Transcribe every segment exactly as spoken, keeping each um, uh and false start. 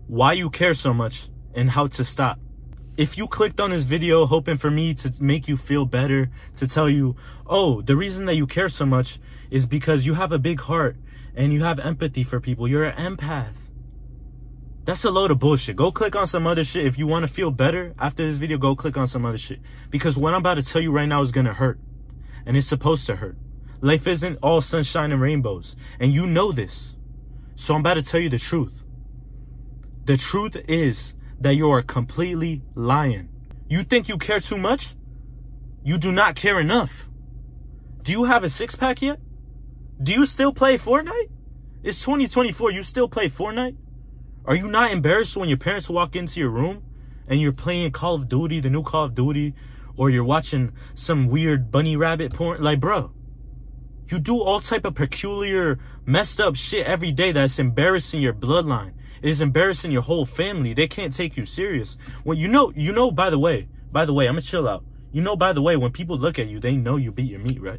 why you care so much and how to stop. If you clicked on this video hoping for me to make you feel better, to tell you, oh, the reason that you care so much is because you have a big heart and you have empathy for people, you're an empath. That's a load of bullshit. Go click on some other shit. If you want to feel better after this video, go click on some other shit. Because what I'm about to tell you right now is going to hurt. And it's supposed to hurt. Life isn't all sunshine and rainbows. And you know this. So I'm about to tell you the truth. The truth is that you are completely lying. You think you care too much? You do not care enough. Do you have a six-pack yet? Do you still play Fortnite? It's twenty twenty-four. You still play Fortnite? Are you not embarrassed when your parents walk into your room and you're playing Call of Duty, the new Call of Duty, or you're watching some weird bunny rabbit porn? Like, bro, you do all type of peculiar, messed up shit every day that's embarrassing your bloodline. It is embarrassing your whole family. They can't take you serious. Well, you know, you know, by the way, by the way, I'm gonna chill out. You know, by the way, when people look at you, they know you beat your meat, right?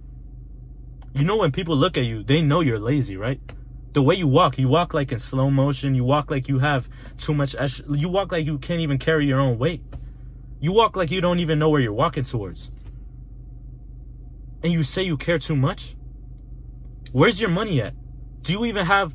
You know, when people look at you, they know you're lazy, right? The way you walk, you walk like in slow motion. You walk like you have too much, you walk like you can't even carry your own weight. You walk like you don't even know where you're walking towards. And you say you care too much? Where's your money at? Do you even have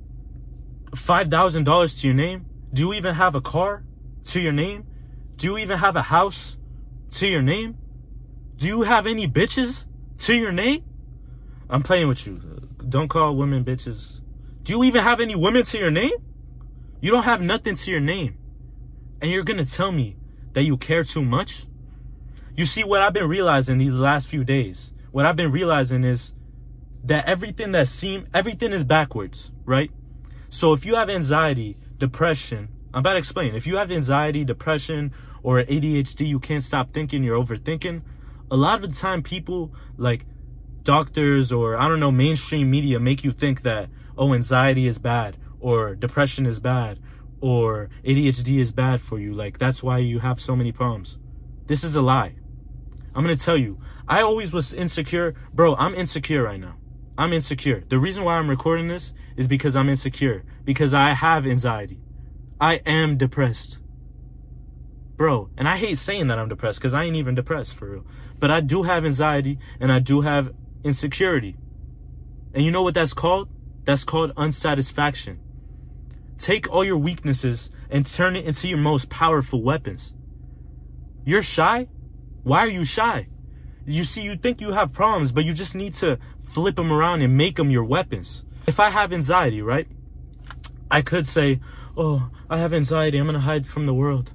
five thousand dollars to your name? Do you even have a car to your name? Do you even have a house to your name? Do you have any bitches to your name? I'm playing with you. Don't call women bitches. Do you even have any women to your name? You don't have nothing to your name. And you're gonna tell me that you care too much? You see, what I've been realizing these last few days, what I've been realizing is that everything that seem, everything is backwards, right? So if you have anxiety, depression, I'm about to explain. If you have anxiety, depression, or A D H D, you can't stop thinking, you're overthinking. A lot of the time people like doctors or, I don't know, mainstream media make you think that, oh, anxiety is bad, or depression is bad, or A D H D is bad for you. Like, that's why you have so many problems. This is a lie. I'm going to tell you, I always was insecure. Bro, I'm insecure right now. I'm insecure. The reason why I'm recording this is because I'm insecure. Because I have anxiety. I am depressed. Bro, and I hate saying that I'm depressed because I ain't even depressed for real. But I do have anxiety and I do have insecurity. And you know what that's called? That's called unsatisfaction. Take all your weaknesses and turn it into your most powerful weapons. You're shy? Why are you shy? You see, you think you have problems, but you just need to flip them around and make them your weapons. If I have anxiety, right? I could say, oh, I have anxiety. I'm going to hide from the world.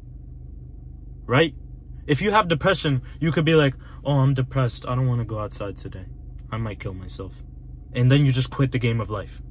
Right? If you have depression, you could be like, oh, I'm depressed. I don't want to go outside today. I might kill myself. And then you just quit the game of life.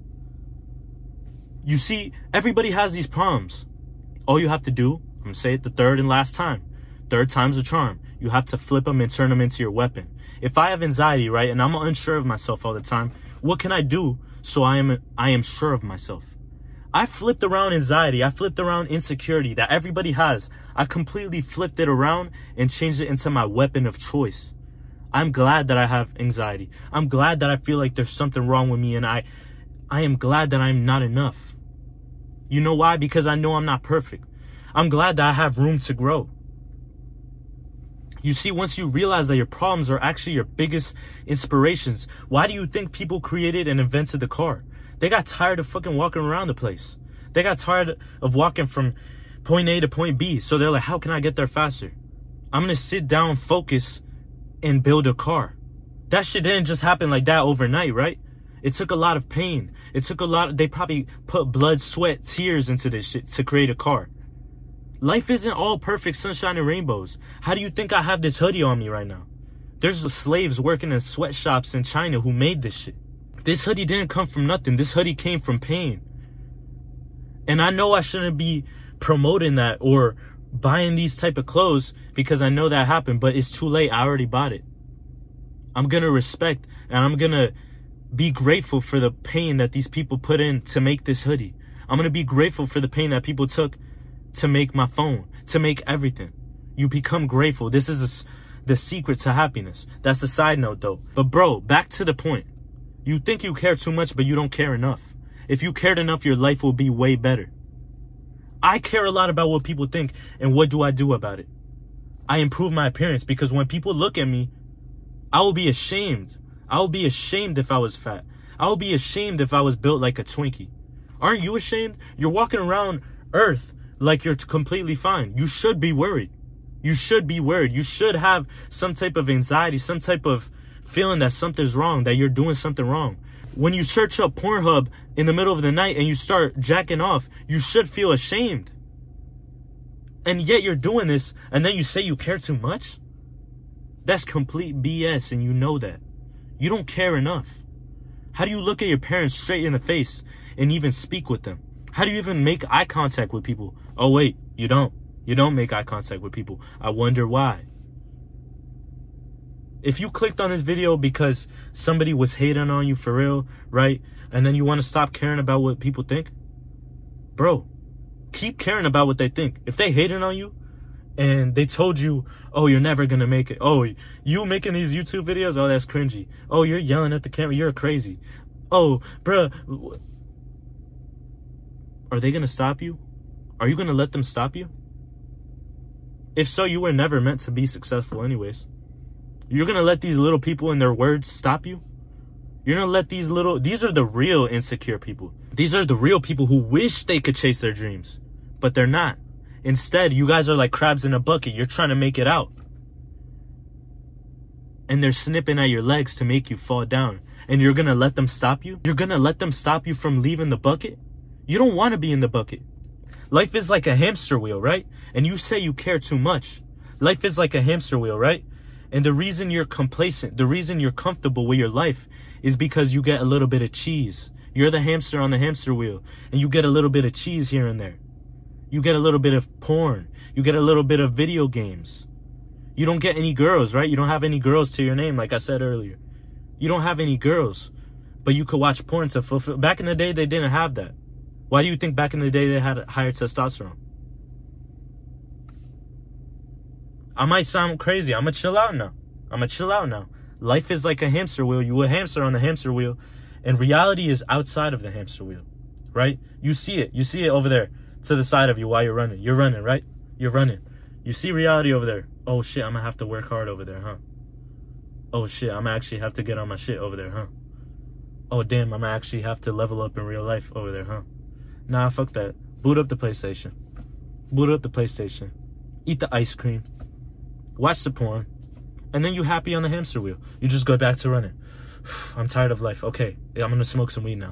You see, everybody has these problems. All you have to do, I'm going to say it the third and last time. Third time's a charm. You have to flip them and turn them into your weapon. If I have anxiety, right, and I'm unsure of myself all the time, what can I do so I am I am sure of myself? I flipped around anxiety. I flipped around insecurity that everybody has. I completely flipped it around and changed it into my weapon of choice. I'm glad that I have anxiety. I'm glad that I feel like there's something wrong with me, and I, I am glad that I'm not enough. You know why? Because I know I'm not perfect. I'm glad that I have room to grow. You see, once you realize that your problems are actually your biggest inspirations, why do you think people created and invented the car? They got tired of fucking walking around the place. They got tired of walking from point A to point B. So they're like, how can I get there faster? I'm going to sit down, focus, and build a car. That shit didn't just happen like that overnight, right? It took a lot of pain. It took a lot of, they probably put blood, sweat, tears into this shit to create a car. Life isn't all perfect sunshine and rainbows. How do you think I have this hoodie on me right now? There's slaves working in sweatshops in China who made this shit. This hoodie didn't come from nothing. This hoodie came from pain. And I know I shouldn't be promoting that or buying these type of clothes because I know that happened, but it's too late. I already bought it. I'm going to respect and I'm going to be grateful for the pain that these people put in to make this hoodie. I'm going to be grateful for the pain that people took to make my phone, to make everything. You become grateful. This is a, the secret to happiness. That's a side note though. But bro, back to the point. You think you care too much, but you don't care enough. If you cared enough, your life will be way better. I care a lot about what people think, and what do I do about it? I improve my appearance, because when people look at me, I will be ashamed. I will be ashamed if I was fat. I will be ashamed if I was built like a Twinkie. Aren't you ashamed? You're walking around Earth like you're completely fine. You should be worried. You should be worried. You should have some type of anxiety, some type of feeling that something's wrong, that you're doing something wrong. When you search up Pornhub in the middle of the night and you start jacking off, you should feel ashamed. And yet you're doing this, and then you say you care too much? That's complete B S, and you know that. You don't care enough. How do you look at your parents straight in the face and even speak with them? How do you even make eye contact with people? Oh, wait, you don't. You don't make eye contact with people. I wonder why. If you clicked on this video because somebody was hating on you for real, right? And then you want to stop caring about what people think? Bro, keep caring about what they think. If they hating on you and they told you, oh, you're never going to make it. Oh, you making these YouTube videos? Oh, that's cringy. Oh, you're yelling at the camera. You're crazy. Oh, bruh. Are they going to stop you? Are you going to let them stop you? If so, you were never meant to be successful anyways. You're going to let these little people and their words stop you? You're going to let these little... These are the real insecure people. These are the real people who wish they could chase their dreams. But they're not. Instead, you guys are like crabs in a bucket. You're trying to make it out. And they're snipping at your legs to make you fall down. And you're going to let them stop you? You're going to let them stop you from leaving the bucket? You don't want to be in the bucket. Life is like a hamster wheel, right? And you say you care too much. Life is like a hamster wheel, right? And the reason you're complacent, the reason you're comfortable with your life is because you get a little bit of cheese. You're the hamster on the hamster wheel, and you get a little bit of cheese here and there. You get a little bit of porn. You get a little bit of video games. You don't get any girls, right? You don't have any girls to your name, like I said earlier. You don't have any girls, but you could watch porn to fulfill. Back in the day, they didn't have that. Why do you think back in the day they had higher testosterone? I might sound crazy. I'm going to chill out now. I'm going to chill out now. Life is like a hamster wheel. You a hamster on the hamster wheel. And reality is outside of the hamster wheel. Right? You see it. You see it over there to the side of you while you're running. You're running, right? You're running. You see reality over there. Oh, shit. I'm going to have to work hard over there, huh? Oh, shit. I'm going to actually have to get on my shit over there, huh? Oh, damn. I'm going to actually have to level up in real life over there, huh? Nah, fuck that. Boot up the PlayStation. Boot up the PlayStation. Eat the ice cream. Watch the porn, and then you happy on the hamster wheel. You just go back to running. I'm tired of life. Okay, I'm gonna smoke some weed now.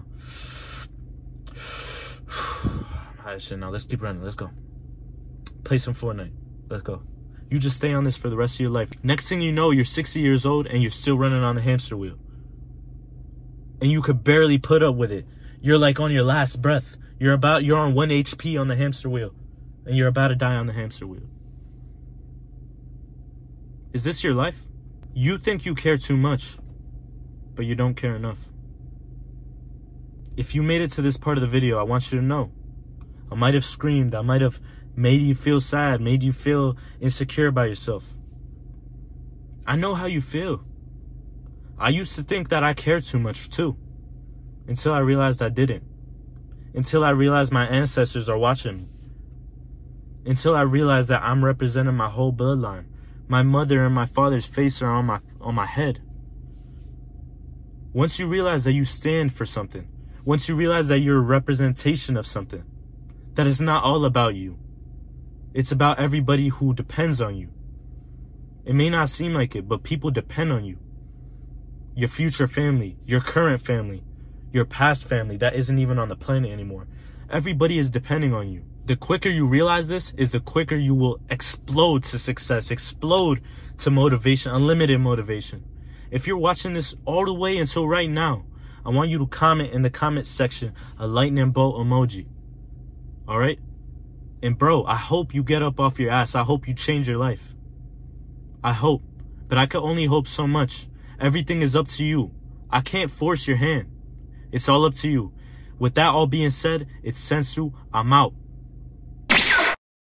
I'm high as shit now. Let's keep running. Let's go. Play some Fortnite. Let's go. You just stay on this for the rest of your life. Next thing you know, you're sixty years old and you're still running on the hamster wheel. And you could barely put up with it. You're like on your last breath. You're about you're on one H P on the hamster wheel, and you're about to die on the hamster wheel. Is this your life? You think you care too much, but you don't care enough. If you made it to this part of the video, I want you to know. I might have screamed. I might have made you feel sad, made you feel insecure by yourself. I know how you feel. I used to think that I cared too much too, until I realized I didn't. Until I realized my ancestors are watching me. Until I realized that I'm representing my whole bloodline. My mother and my father's face are on my on my head. Once you realize that you stand for something, once you realize that you're a representation of something, that it's not all about you. It's about everybody who depends on you. It may not seem like it, but people depend on you. Your future family, your current family, your past family that isn't even on the planet anymore. Everybody is depending on you. The quicker you realize this is the quicker you will explode to success, explode to motivation, unlimited motivation. If you're watching this all the way until right now, I want you to comment in the comment section a lightning bolt emoji. All right? And bro, I hope you get up off your ass. I hope you change your life. I hope. But I can only hope so much. Everything is up to you. I can't force your hand. It's all up to you. With that all being said, it's Sensu. I'm out.